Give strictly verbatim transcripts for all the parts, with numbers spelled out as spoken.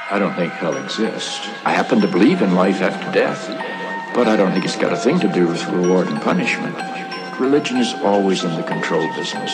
I don't think hell exists. I happen to believe in life after death, but I don't think it's got a thing to do with reward and punishment. Religion is always in the control business.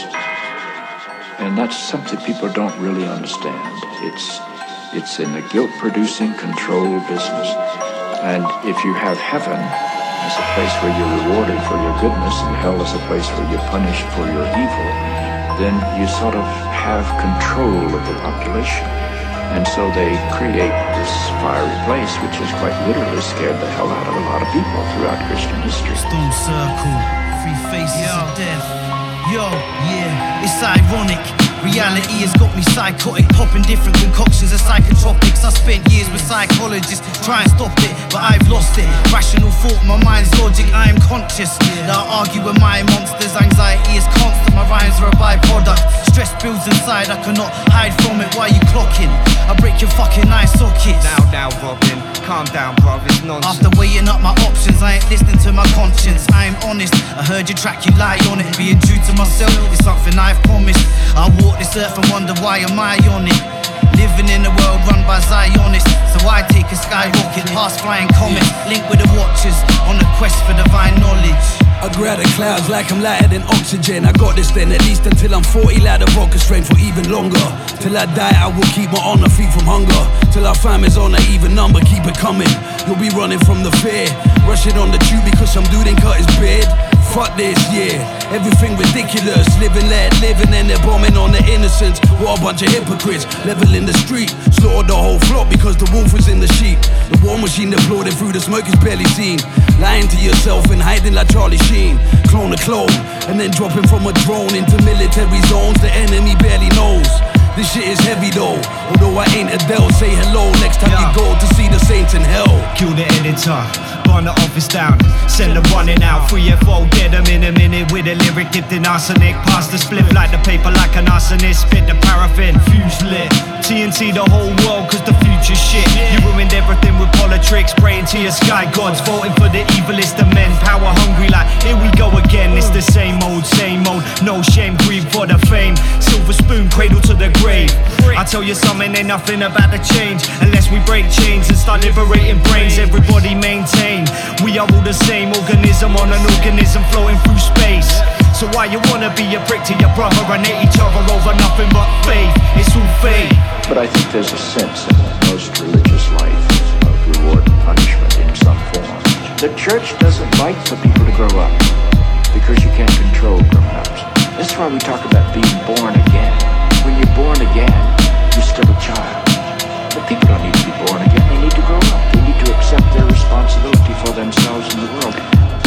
And that's something people don't really understand. It's it's in the guilt-producing control business. And if you have heaven as a place where you're rewarded for your goodness and hell as a place where you're punished for your evil, then you sort of have control of the population. And so they create this fiery place, which has quite literally scared the hell out of a lot of people throughout Christian history. Stone Circle, three faces Yo. of death. Yo, yeah, it's ironic. Reality has got me psychotic, popping different concoctions of psychotropics. I spent years with psychologists, try and stop it, but I've lost it. Rational thought, my mind's logic, I am conscious that I argue with my monsters. Anxiety is constant, my rhymes are a byproduct. Stress builds inside, I cannot hide from it. Why you clocking? I break your fucking eye sockets. Now, now, Robin, calm down, bruv, it's nonsense. After weighing up my options, I ain't listening to my conscience. I am honest, I heard your track, you lie on it. Being true to myself is something I've promised. I walk this earth and wonder why am I on it. Living in a world run by Zionists, so I take a skyrocket past flying comets, linked with the watchers on a quest for divine knowledge. I grab the clouds like I'm lighter than oxygen. I got this then, at least until I'm forty, like the rocket strength for even longer. Till I die, I will keep my honor free from hunger. Till our family's on an even number, keep it coming. You'll be running from the fear, rushing on the tube because some dude ain't cut his beard. Fuck this, yeah, everything ridiculous. Living, let live, and then they're bombing on the innocents. What a bunch of hypocrites, level in the street. Slaughtered the whole flock because the wolf was in the sheep. The war machine deployed through the smoke is barely seen. Lying to yourself and hiding like Charlie Sheen. Clone a clone, and then dropping from a drone into military zones the enemy barely knows. This shit is heavy though, although I ain't Adele. Say hello next time yeah. you go to see the saints in hell. Kill the editor, burn the office down, send them running out. Free F O, get them in a minute with a lyric dipped in arsenic. Pass the split like the paper like an arsonist. Spit the paraffin, fuse lit. T N T the whole world cause the future shit. You ruined everything with politics, praying to your sky gods, voting for the evilest of men. Power hungry like here we go again. It's the same old, same old. No shame, greed for the fame. Silver spoon, cradle to the grave. I tell you something, ain't nothing about to change unless we break chains and start liberating brains. Everybody maintain, we are all the same organism on an organism floating through space. So why you wanna be a prick to your brother and hate each other over nothing but faith? It's all fake. But I think there's a sense in most religious life of reward and punishment in some form. The church doesn't like for people to grow up because you can't control grown-ups. That's why we talk about being born again. When you're born again, you're still a child. But people don't need to be born again, they need to grow up. They need to accept their responsibility for themselves in the world.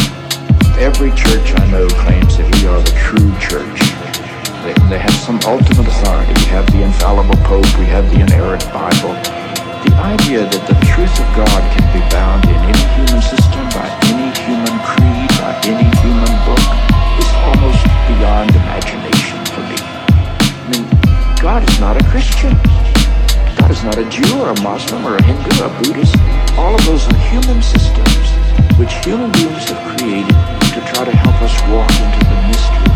Every church I know claims that we are the true church. They, they have some ultimate authority. We have the infallible Pope, we have the inerrant Bible. The idea that the truth of God can be bound in any human system, by any human creed, by any human book, is almost beyond imagination for me. I mean, God is not a Christian. God is not a Jew or a Muslim or a Hindu or a Buddhist. All of those are human systems which human beings have created to try to help us walk into the mystery